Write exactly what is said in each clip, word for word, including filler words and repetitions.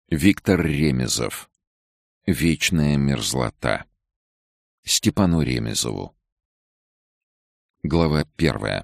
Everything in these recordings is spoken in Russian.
Виктор Ремезов. Вечная мерзлота. Степану Ремезову. Глава первая.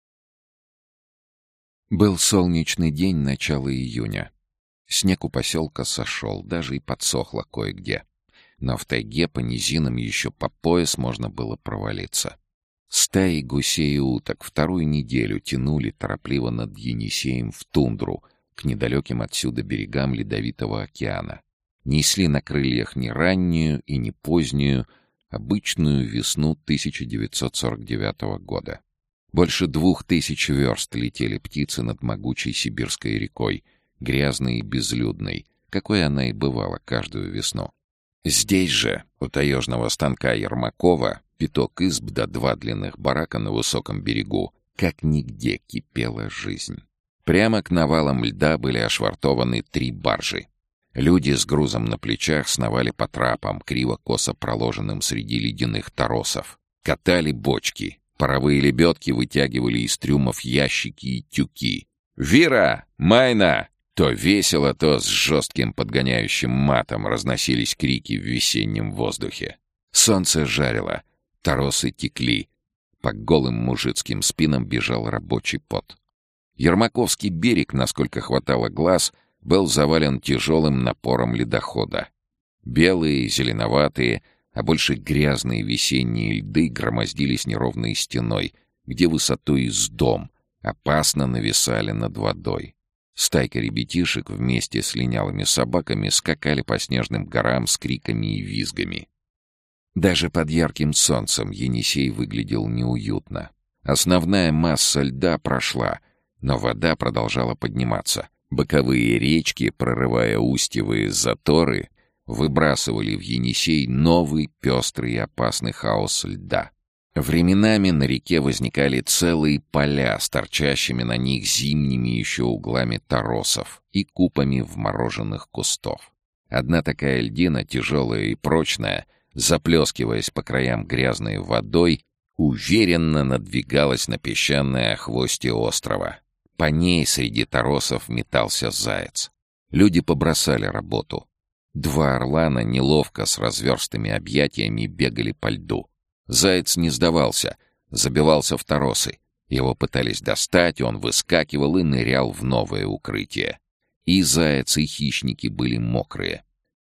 Был солнечный день начала июня. Снег у поселка сошел, даже и подсохло кое-где. Но в тайге по низинам еще по пояс можно было провалиться. Стаи гусей и уток вторую неделю тянули торопливо над Енисеем в тундру, к недалеким отсюда берегам Ледовитого океана. Несли на крыльях не раннюю и не позднюю, обычную весну тысяча девятьсот сорок девятого года. Больше двух тысяч верст летели птицы над могучей сибирской рекой, грязной и безлюдной, какой она и бывала каждую весну. Здесь же, у таежного станка Ермакова, пяток изб да два длинных барака на высоком берегу, как нигде кипела жизнь. Прямо к навалам льда были ошвартованы три баржи. Люди с грузом на плечах сновали по трапам, криво-косо проложенным среди ледяных торосов. Катали бочки, паровые лебедки вытягивали из трюмов ящики и тюки. «Вира! Майна!» То весело, то с жестким подгоняющим матом разносились крики в весеннем воздухе. Солнце жарило, торосы текли. По голым мужицким спинам бежал рабочий пот. Ермаковский берег, насколько хватало глаз, был завален тяжелым напором ледохода. Белые, зеленоватые, а больше грязные весенние льды громоздились неровной стеной, где высотой с дом, опасно нависали над водой. Стайка ребятишек вместе с линялыми собаками скакали по снежным горам с криками и визгами. Даже под ярким солнцем Енисей выглядел неуютно. Основная масса льда прошла, но вода продолжала подниматься. Боковые речки, прорывая устьевые заторы, выбрасывали в Енисей новый пестрый и опасный хаос льда. Временами на реке возникали целые поля с торчащими на них зимними еще углами торосов и купами вмороженных кустов. Одна такая льдина, тяжелая и прочная, заплескиваясь по краям грязной водой, уверенно надвигалась на песчаное охвостье острова. По ней среди торосов метался заяц. Люди побросали работу. Два орлана неловко с разверстыми объятиями бегали по льду. Заяц не сдавался, забивался в торосы. Его пытались достать, он выскакивал и нырял в новое укрытие. И заяц, и хищники были мокрые.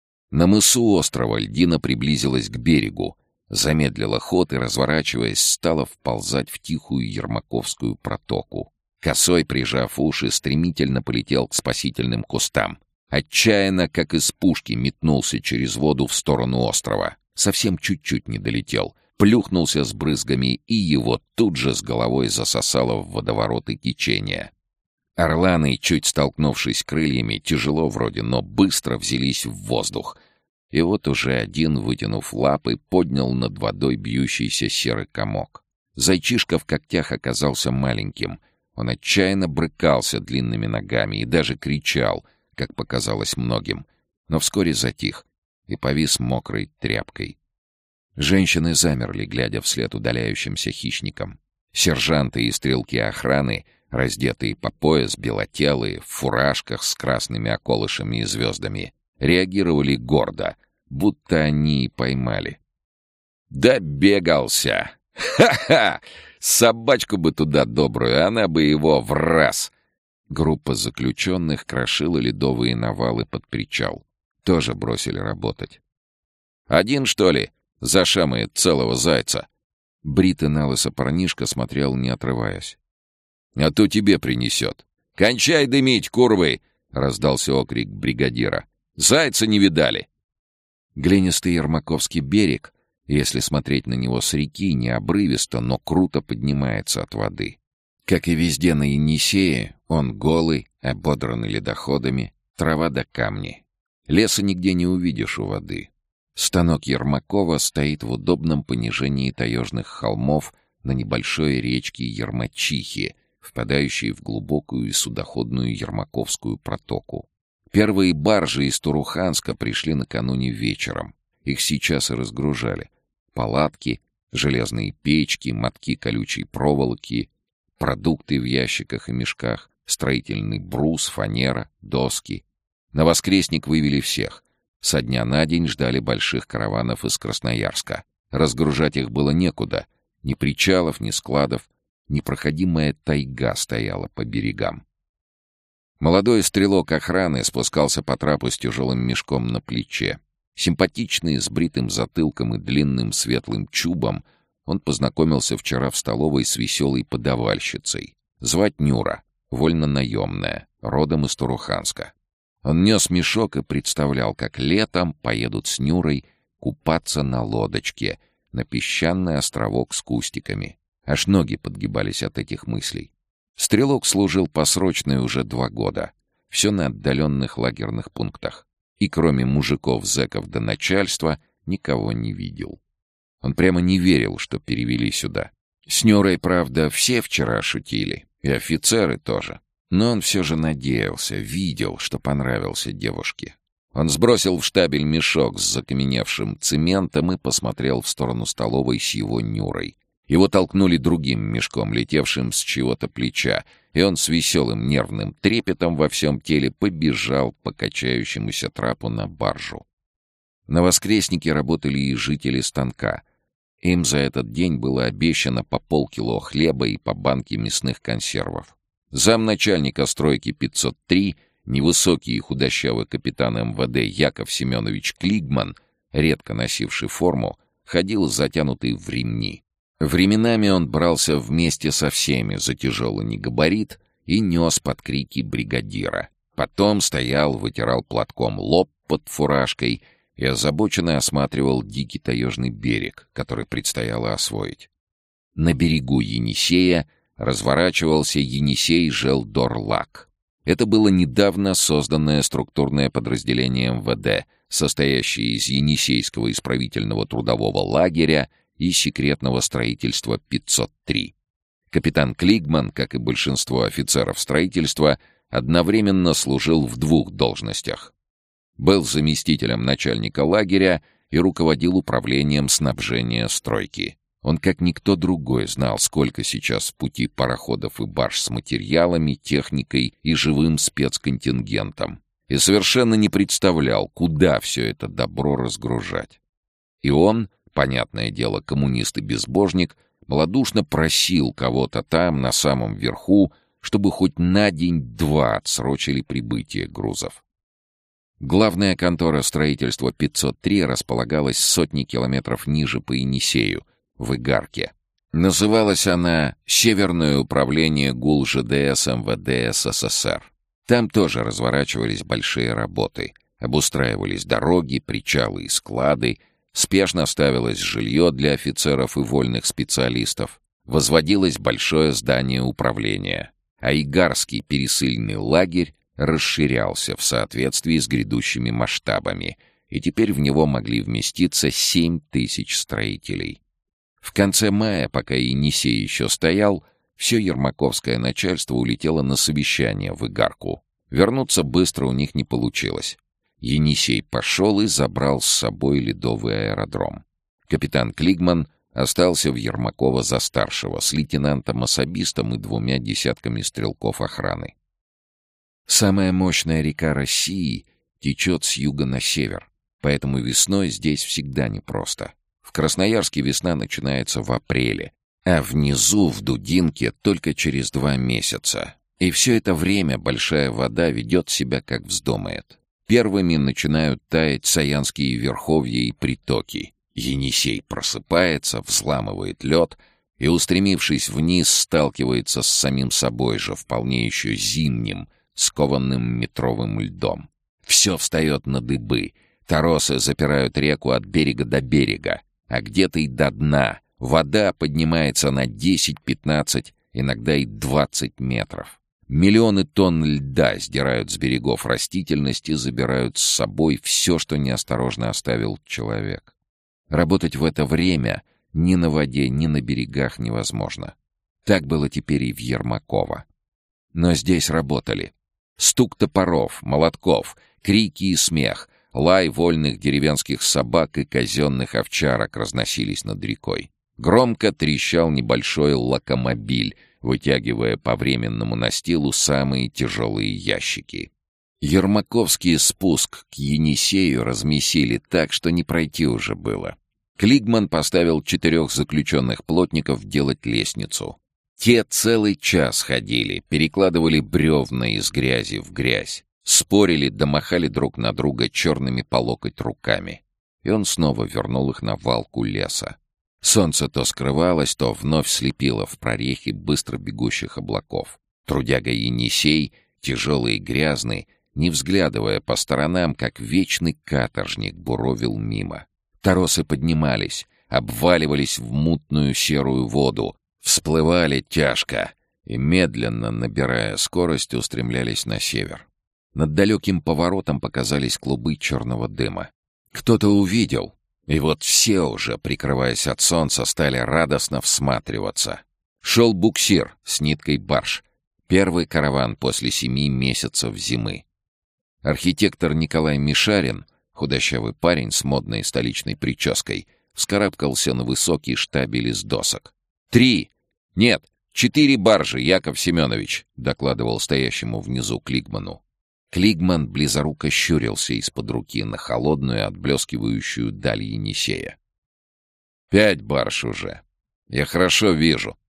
На мысу острова льдина приблизилась к берегу, замедлила ход и, разворачиваясь, стала вползать в тихую Ермаковскую протоку. Косой, прижав уши, стремительно полетел к спасительным кустам. Отчаянно, как из пушки, метнулся через воду в сторону острова. Совсем чуть-чуть не долетел. Плюхнулся с брызгами, и его тут же с головой засосало в водовороты течения. Орланы, чуть столкнувшись крыльями, тяжело вроде, но быстро взялись в воздух. И вот уже один, вытянув лапы, поднял над водой бьющийся серый комок. Зайчишка в когтях оказался маленьким. Он отчаянно брыкался длинными ногами и даже кричал, как показалось многим, но вскоре затих и повис мокрой тряпкой. Женщины замерли, глядя вслед удаляющимся хищникам. Сержанты и стрелки охраны, раздетые по пояс, белотелые, в фуражках с красными околышами и звездами, реагировали гордо, будто они и поймали. «Добегался! Ха-ха! Собачку бы туда добрую, она бы его в раз!» Группа заключенных крошила ледовые навалы под причал. Тоже бросили работать. «Один, что ли, зашамает целого зайца?» Бритый налысо парнишка смотрел, не отрываясь. «А то тебе принесет!» «Кончай дымить, курвы!» — раздался окрик бригадира. «Зайца не видали!» Глинистый Ермаковский берег, если смотреть на него с реки, не обрывисто, но круто поднимается от воды. Как и везде на Енисее, он голый, ободранный ледоходами, трава да камни. Леса нигде не увидишь у воды. Станок Ермакова стоит в удобном понижении таежных холмов на небольшой речке Ермачихи, впадающей в глубокую и судоходную Ермаковскую протоку. Первые баржи из Туруханска пришли накануне вечером. Их сейчас и разгружали. Палатки, железные печки, мотки колючей проволоки, продукты в ящиках и мешках, строительный брус, фанера, доски. На Воскресник вывели всех. Со дня на день ждали больших караванов из Красноярска. Разгружать их было некуда. Ни причалов, ни складов. Непроходимая тайга стояла по берегам. Молодой стрелок охраны спускался по трапу с тяжелым мешком на плече. Симпатичный, с бритым затылком и длинным светлым чубом, он познакомился вчера в столовой с веселой подавальщицей. Звать Нюра, вольно-наемная, родом из Туруханска. Он нес мешок и представлял, как летом поедут с Нюрой купаться на лодочке на песчаный островок с кустиками. Аж ноги подгибались от этих мыслей. Стрелок служил посрочной уже два года. Все на отдаленных лагерных пунктах. И кроме мужиков, зэков до начальства никого не видел. Он прямо не верил, что перевели сюда. С Нюрой, правда, все вчера шутили. И офицеры тоже. Но он все же надеялся, видел, что понравился девушке. Он сбросил в штабель мешок с закаменевшим цементом и посмотрел в сторону столовой с его Нюрой. Его толкнули другим мешком, летевшим с чьего-то плеча, и он с веселым нервным трепетом во всем теле побежал по качающемуся трапу на баржу. На Воскреснике работали и жители станка. Им за этот день было обещано по полкило хлеба и по банке мясных консервов. Замначальника стройки пятьсот три, невысокий и худощавый капитан эм вэ дэ Яков Семенович Клигман, редко носивший форму, ходил затянутый в ремни. Временами он брался вместе со всеми за тяжелый негабарит и нес под крики бригадира. Потом стоял, вытирал платком лоб под фуражкой и озабоченно осматривал дикий таежный берег, который предстояло освоить. На берегу Енисея разворачивался Енисей-Желдорлак. Это было недавно созданное структурное подразделение эм вэ дэ, состоящее из Енисейского исправительного трудового лагеря и секретного строительства пятьсот три. Капитан Клигман, как и большинство офицеров строительства, одновременно служил в двух должностях. Был заместителем начальника лагеря и руководил управлением снабжения стройки. Он, как никто другой, знал, сколько сейчас в пути пароходов и барж с материалами, техникой и живым спецконтингентом, и совершенно не представлял, куда все это добро разгружать. И он, понятное дело, коммунист и безбожник, малодушно просил кого-то там, на самом верху, чтобы хоть на день-два отсрочили прибытие грузов. Главная контора строительства пятьсот три располагалась сотни километров ниже по Енисею, в Игарке. Называлась она «Северное управление ГУЛ жэ дэ эс эм вэ дэ эс эс эс эр». Там тоже разворачивались большие работы. Обустраивались дороги, причалы и склады, спешно ставилось жилье для офицеров и вольных специалистов, возводилось большое здание управления, а Игарский пересыльный лагерь расширялся в соответствии с грядущими масштабами, и теперь в него могли вместиться семь тысяч строителей. В конце мая, пока Енисей еще стоял, все ермаковское начальство улетело на совещание в Игарку. Вернуться быстро у них не получилось. Енисей пошел и забрал с собой ледовый аэродром. Капитан Клигман остался в Ермаково за старшего с лейтенантом-особистом и двумя десятками стрелков охраны. Самая мощная река России течет с юга на север, поэтому весной здесь всегда непросто. В Красноярске весна начинается в апреле, а внизу, в Дудинке, только через два месяца. И все это время большая вода ведет себя, как вздумает. Первыми начинают таять саянские верховья и притоки. Енисей просыпается, взламывает лед и, устремившись вниз, сталкивается с самим собой же, вполне еще зимним, скованным метровым льдом. Все встает на дыбы. Торосы запирают реку от берега до берега, а где-то и до дна. Вода поднимается на десять-пятнадцать, иногда и двадцать метров. Миллионы тонн льда сдирают с берегов растительность и забирают с собой все, что неосторожно оставил человек. Работать в это время ни на воде, ни на берегах невозможно. Так было теперь и в Ермаково. Но здесь работали. Стук топоров, молотков, крики и смех, лай вольных деревенских собак и казенных овчарок разносились над рекой. Громко трещал небольшой локомобиль, вытягивая по временному настилу самые тяжелые ящики. Ермаковский спуск к Енисею размесили так, что не пройти уже было. Клигман поставил четырех заключенных плотников делать лестницу. Те целый час ходили, перекладывали бревна из грязи в грязь, спорили да махали друг на друга черными по локоть руками. И он снова вернул их на валку леса. Солнце то скрывалось, то вновь слепило в прорехи быстро бегущих облаков. Трудяга Енисей, тяжелый и грязный, не взглядывая по сторонам, как вечный каторжник, буровил мимо. Торосы поднимались, обваливались в мутную серую воду, всплывали тяжко и, медленно набирая скорость, устремлялись на север. Над далеким поворотом показались клубы черного дыма. Кто-то увидел, и вот все уже, прикрываясь от солнца, стали радостно всматриваться. Шел буксир с ниткой барж. Первый караван после семи месяцев зимы. Архитектор Николай Мишарин, худощавый парень с модной столичной прической, вскарабкался на высокий штабель из досок. «Три! Нет, четыре баржи, Яков Семенович!» — докладывал стоящему внизу Клигману. Клигман близоруко щурился из-под руки на холодную, отблескивающую даль Енисея. «Пять барж уже. Я хорошо вижу».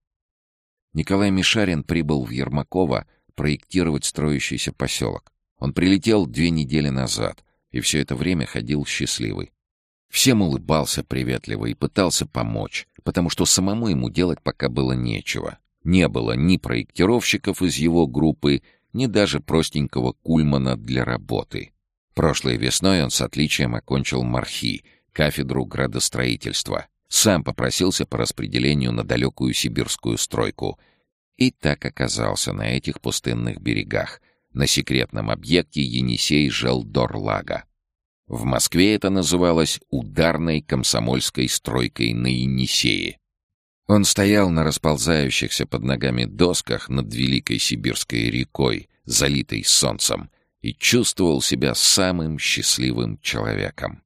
Николай Мишарин прибыл в Ермаково проектировать строящийся поселок. Он прилетел две недели назад, и все это время ходил счастливый. Всем улыбался приветливо и пытался помочь, потому что самому ему делать пока было нечего. Не было ни проектировщиков из его группы, ни даже простенького кульмана для работы. Прошлой весной он с отличием окончил МАРХИ, кафедру градостроительства. Сам попросился по распределению на далекую сибирскую стройку. И так оказался на этих пустынных берегах, на секретном объекте Енисей-Желдорлага. В Москве это называлось ударной комсомольской стройкой на Енисее. Он стоял на расползающихся под ногами досках над Великой Сибирской рекой, залитой солнцем, и чувствовал себя самым счастливым человеком.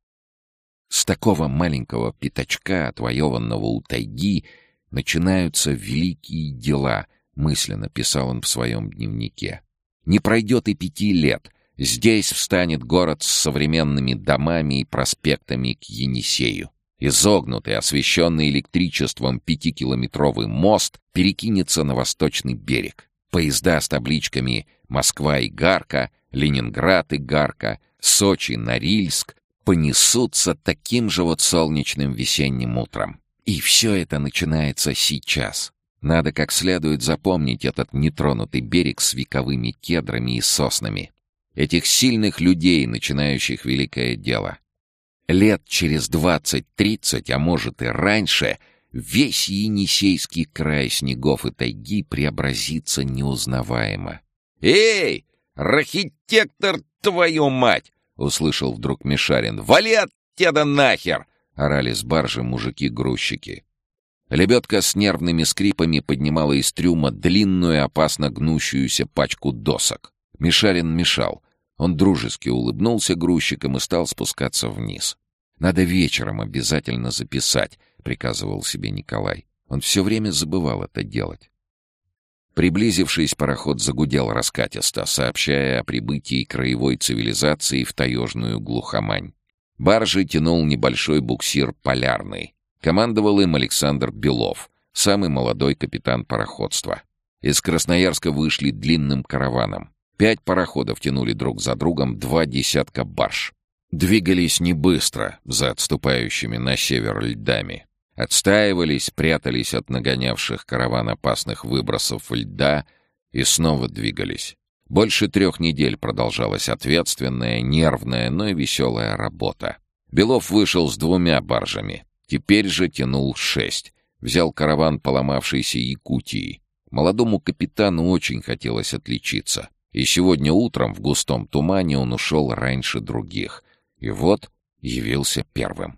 С такого маленького пятачка, отвоеванного у тайги, начинаются великие дела, мысленно писал он в своем дневнике. Не пройдет и пяти лет, здесь встанет город с современными домами и проспектами к Енисею. Изогнутый, освещенный электричеством пятикилометровый мост перекинется на восточный берег. Поезда с табличками «Москва-Игарка», «Ленинград-Игарка», «Сочи-Норильск» понесутся таким же вот солнечным весенним утром. И все это начинается сейчас. Надо как следует запомнить этот нетронутый берег с вековыми кедрами и соснами. Этих сильных людей, начинающих великое дело. Лет через двадцать-тридцать, а может и раньше, весь Енисейский край снегов и тайги преобразится неузнаваемо. «Эй, архитектор, твою мать!» — услышал вдруг Мишарин. «Вали от теда нахер!» — орали с баржи мужики-грузчики. Лебедка с нервными скрипами поднимала из трюма длинную, опасно гнущуюся пачку досок. Мишарин мешал. Он дружески улыбнулся грузчикам и стал спускаться вниз. «Надо вечером обязательно записать», — приказывал себе Николай. Он все время забывал это делать. Приблизившись, пароход загудел раскатисто, сообщая о прибытии краевой цивилизации в таежную глухомань. Баржи тянул небольшой буксир «Полярный». Командовал им Александр Белов, самый молодой капитан пароходства. Из Красноярска вышли длинным караваном. Пять пароходов тянули друг за другом два десятка барж. Двигались не быстро, за отступающими на север льдами. Отстаивались, прятались от нагонявших караван опасных выбросов льда и снова двигались. Больше трех недель продолжалась ответственная, нервная, но и веселая работа. Белов вышел с двумя баржами. Теперь же тянул шесть. Взял караван поломавшейся Якутии. Молодому капитану очень хотелось отличиться. И сегодня утром в густом тумане он ушел раньше других. И вот явился первым.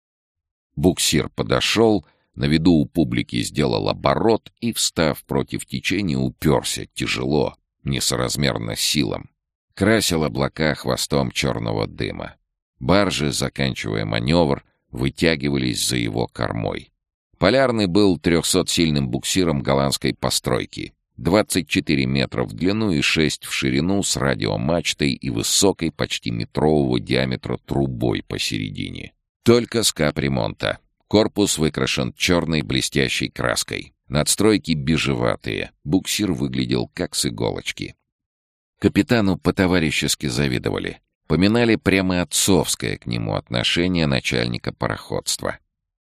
Буксир подошел, на виду у публики сделал оборот и, встав против течения, уперся тяжело, несоразмерно силам. Красил облака хвостом черного дыма. Баржи, заканчивая маневр, вытягивались за его кормой. «Полярный» был трехсотсильным буксиром голландской постройки. двадцать четыре метра в длину и шесть в ширину с радиомачтой и высокой, почти метрового диаметра трубой посередине. Только с капремонта. Корпус выкрашен черной блестящей краской. Надстройки бежеватые. Буксир выглядел как с иголочки. Капитану по-товарищески завидовали. Поминали прямо отцовское к нему отношение начальника пароходства.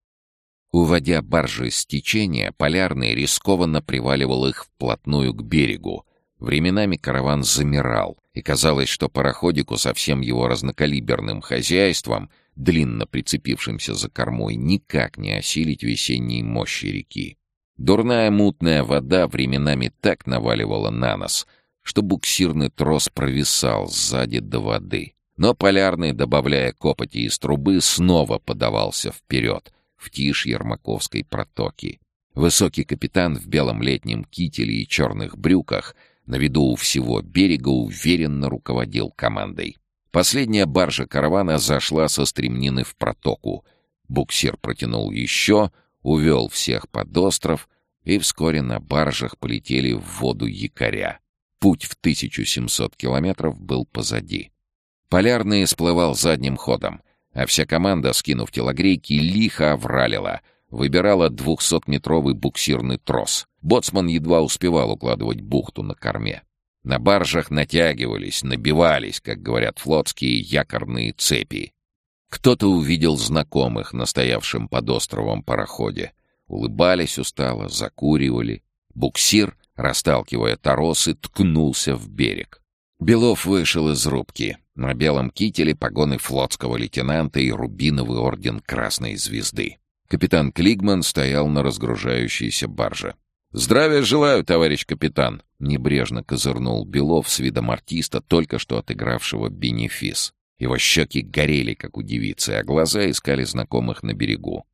Уводя баржи с течения, Полярный рискованно приваливал их вплотную к берегу. Временами караван замирал, и казалось, что пароходику со всем его разнокалиберным хозяйством, длинно прицепившимся за кормой, никак не осилить весенней мощи реки. Дурная мутная вода временами так наваливала на нос, что буксирный трос провисал сзади до воды. Но Полярный, добавляя копоти из трубы, снова подавался вперед, в тишь Ермаковской протоки. Высокий капитан в белом летнем кителе и черных брюках на виду у всего берега уверенно руководил командой. Последняя баржа каравана зашла со стремнины в протоку. Буксир протянул еще, увел всех под остров, и вскоре на баржах полетели в воду якоря. Путь в тысячу семьсот километров был позади. Полярный сплывал задним ходом, а вся команда, скинув телогрейки, лихо овралила, выбирала двухсотметровый буксирный трос. Боцман едва успевал укладывать бухту на корме. На баржах натягивались, набивались, как говорят флотские, якорные цепи. Кто-то увидел знакомых на стоявшем под островом пароходе. Улыбались устало, закуривали. Буксир, расталкивая торосы, ткнулся в берег. Белов вышел из рубки. На белом кителе погоны флотского лейтенанта и рубиновый орден Красной Звезды. Капитан Клигман стоял на разгружающейся барже. «Здравия желаю, товарищ капитан!» — небрежно козырнул Белов с видом артиста, только что отыгравшего бенефис. Его щеки горели, как у девицы, а глаза искали знакомых на берегу.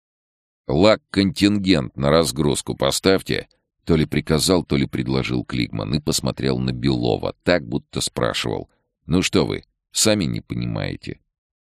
«Лак-контингент на разгрузку поставьте!» То ли приказал, то ли предложил Клигман и посмотрел на Белова, так будто спрашивал: «Ну что вы, сами не понимаете?»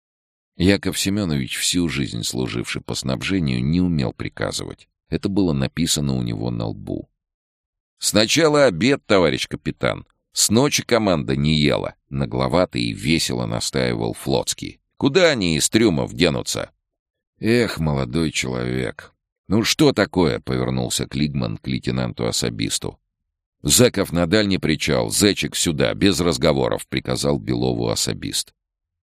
Яков Семенович, всю жизнь служивший по снабжению, не умел приказывать. Это было написано у него на лбу. «Сначала обед, товарищ капитан. С ночи команда не ела», — нагловато и весело настаивал Флотский. «Куда они из трюмов денутся?» «Эх, молодой человек!» «Ну что такое?» — повернулся Клигман к лейтенанту-особисту. «Зэков на дальний причал, зэчик сюда, без разговоров», — приказал Белову особист.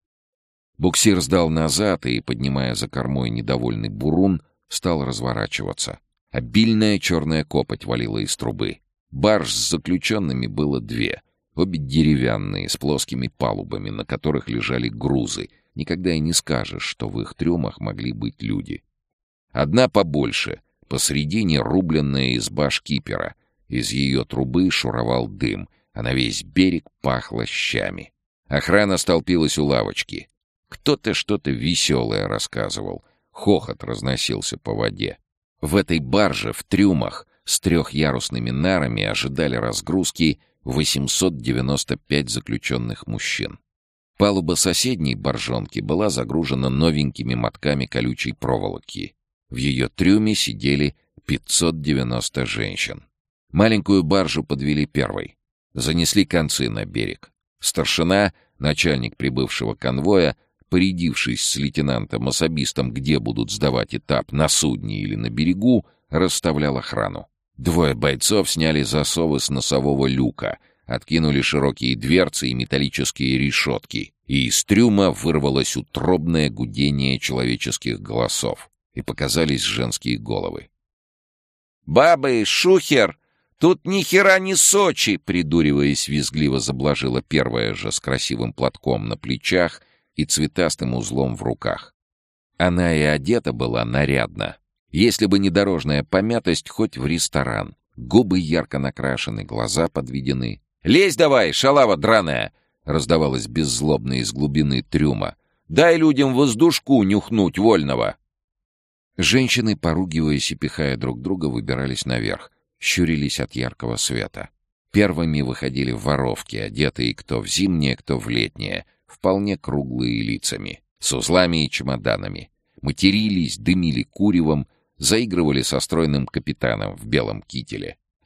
Буксир сдал назад и, поднимая за кормой недовольный бурун, стал разворачиваться. Обильная черная копоть валила из трубы. Барж с заключенными было две, обе деревянные, с плоскими палубами, на которых лежали грузы. Никогда и не скажешь, что в их трюмах могли быть люди. Одна побольше, посредине рубленная изба шкипера. Из ее трубы шуровал дым, а на весь берег пахло щами. Охрана столпилась у лавочки. Кто-то что-то веселое рассказывал. Хохот разносился по воде. В этой барже, в трюмах, с трехъярусными нарами ожидали разгрузки восемьсот девяносто пять заключенных мужчин. Палуба соседней баржонки была загружена новенькими мотками колючей проволоки. В ее трюме сидели пятьсот девяносто женщин. Маленькую баржу подвели первой. Занесли концы на берег. Старшина, начальник прибывшего конвоя, порядившись с лейтенантом-особистом, где будут сдавать этап, на судне или на берегу, расставлял охрану. Двое бойцов сняли засовы с носового люка, откинули широкие дверцы и металлические решетки, и из трюма вырвалось утробное гудение человеческих голосов, и показались женские головы. «Бабы, шухер! Тут ни хера не Сочи!» — придуриваясь, визгливо заблажила первая же с красивым платком на плечах и цветастым узлом в руках. Она и одета была нарядно. Если бы не дорожная помятость, хоть в ресторан. Губы ярко накрашены, глаза подведены. «Лезь давай, шалава драная!» — раздавалось беззлобно из глубины трюма. «Дай людям воздушку нюхнуть вольного!» Женщины, поругиваясь и пихая друг друга, выбирались наверх, щурились от яркого света. Первыми выходили воровки, одетые кто в зимнее, кто в летнее, вполне круглые лицами, с узлами и чемоданами. Матерились, дымили куревом, заигрывали со стройным капитаном в белом кителе.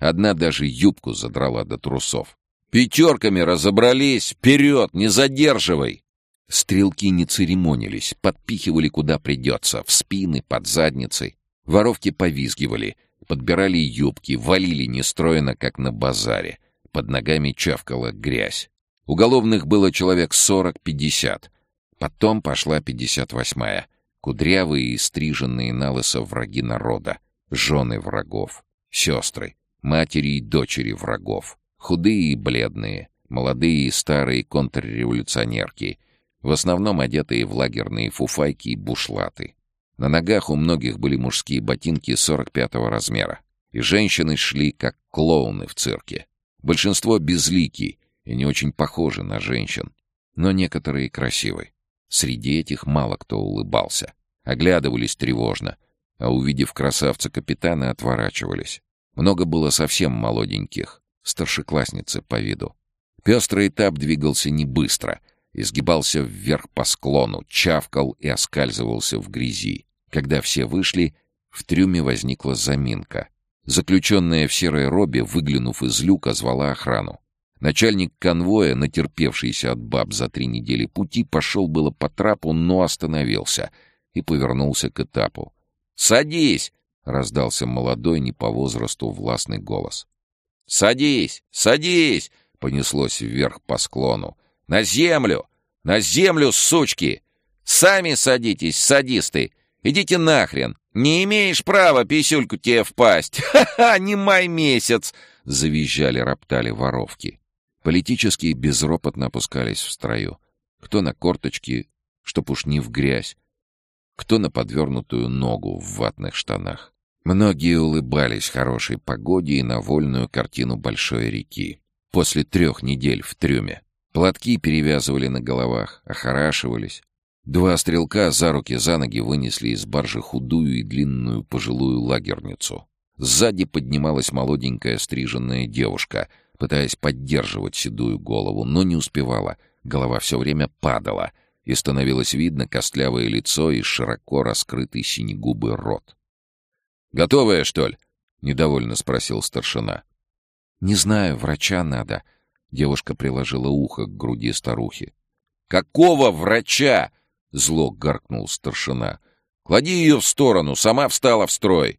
Одна даже юбку задрала до трусов. «Пятерками разобрались! Вперед! Не задерживай!» Стрелки не церемонились, подпихивали куда придется, в спины, под задницей. Воровки повизгивали, подбирали юбки, валили нестроенно, как на базаре. Под ногами чавкала грязь. Уголовных было человек сорок-пятьдесят. Потом пошла пятьдесят восьмая. Кудрявые и стриженные налысо враги народа, жены врагов, сестры, матери и дочери врагов, худые и бледные, молодые и старые контрреволюционерки, в основном одетые в лагерные фуфайки и бушлаты. На ногах у многих были мужские ботинки сорок пятого размера, и женщины шли как клоуны в цирке. Большинство безлики и не очень похожи на женщин, но некоторые красивы. Среди этих мало кто улыбался. Оглядывались тревожно, а увидев красавца-капитана, отворачивались. Много было совсем молоденьких, старшеклассницы по виду. Пестрый этап двигался не быстро, изгибался вверх по склону, чавкал и оскальзывался в грязи. Когда все вышли, в трюме возникла заминка. Заключенная в серой робе, выглянув из люка, звала охрану. Начальник конвоя, натерпевшийся от баб за три недели пути, пошел было по трапу, но остановился и повернулся к этапу. «Садись!» — раздался молодой, не по возрасту, властный голос. «Садись! Садись!» — понеслось вверх по склону. «На землю! На землю, сучки! Сами садитесь, садисты! Идите нахрен! Не имеешь права писюльку тебе впасть! Ха-ха! Не май месяц!» — завизжали, роптали воровки. Политические безропотно опускались в строю. Кто на корточки, чтоб уж не в грязь, кто на подвернутую ногу в ватных штанах. Многие улыбались хорошей погоде и на вольную картину большой реки. После трех недель в трюме. Платки перевязывали на головах, охорашивались. Два стрелка за руки за ноги вынесли из баржи худую и длинную пожилую лагерницу. Сзади поднималась молоденькая стриженная девушка, пытаясь поддерживать седую голову, но не успевала. Голова все время падала, и становилось видно костлявое лицо и широко раскрытый синегубый рот. «Готовая, что ли?» — недовольно спросил старшина. «Не знаю, врача надо». Девушка приложила ухо к груди старухи. «Какого врача?» — зло гаркнул старшина. «Клади ее в сторону, сама встала в строй».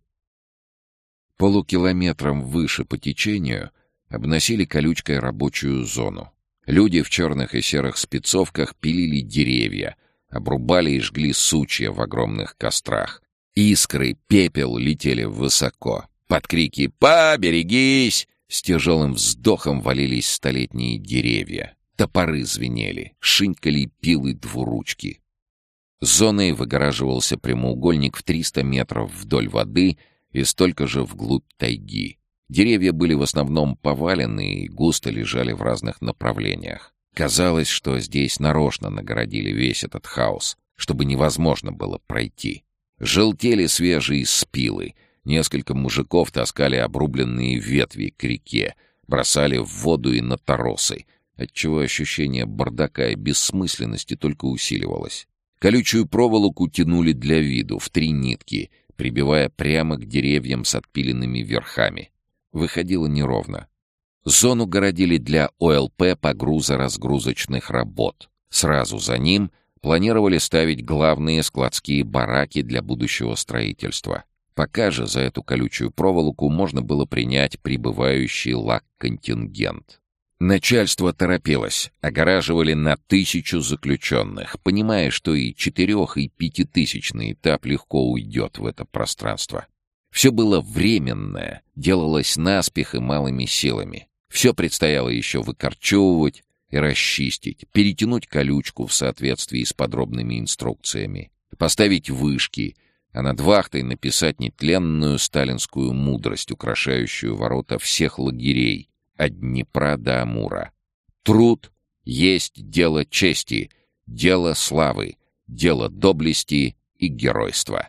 Полукилометром выше по течению обносили колючкой рабочую зону. Люди в черных и серых спецовках пилили деревья, обрубали и жгли сучья в огромных кострах. Искры, пепел летели высоко. Под крики «Поберегись!» с тяжелым вздохом валились столетние деревья. Топоры звенели, шинькали пилы двуручки. Зоной выгораживался прямоугольник в триста метров вдоль воды и столько же вглубь тайги. Деревья были в основном повалены и густо лежали в разных направлениях. Казалось, что здесь нарочно нагородили весь этот хаос, чтобы невозможно было пройти. Желтели свежие спилы. Несколько мужиков таскали обрубленные ветви к реке, бросали в воду и на торосы, отчего ощущение бардака и бессмысленности только усиливалось. Колючую проволоку тянули для виду в три нитки, прибивая прямо к деревьям с отпиленными верхами. Выходило неровно. Зону городили для О Л П погрузо-разгрузочных работ. Сразу за ним планировали ставить главные складские бараки для будущего строительства. Пока же за эту колючую проволоку можно было принять прибывающий лаг-контингент. Начальство торопилось, огораживали на тысячу заключенных, понимая, что и четырех, и пятитысячный этап легко уйдет в это пространство. Все было временное, делалось наспех и малыми силами. Все предстояло еще выкорчевывать и расчистить, перетянуть колючку в соответствии с подробными инструкциями, поставить вышки, а над вахтой написать нетленную сталинскую мудрость, украшающую ворота всех лагерей, от Днепра до Амура. Труд есть дело чести, дело славы, дело доблести и геройства.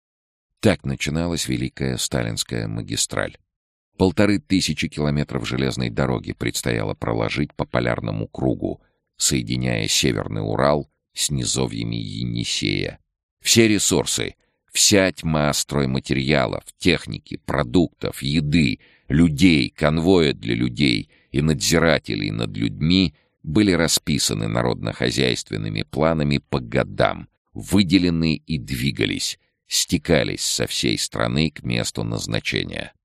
Так начиналась великая сталинская магистраль. Полторы тысячи километров железной дороги предстояло проложить по полярному кругу, соединяя Северный Урал с низовьями Енисея. Все ресурсы Вся тьма стройматериалов, техники, продуктов, еды, людей, конвоя для людей и надзирателей над людьми были расписаны народно-хозяйственными планами по годам, выделены и двигались, стекались со всей страны к месту назначения.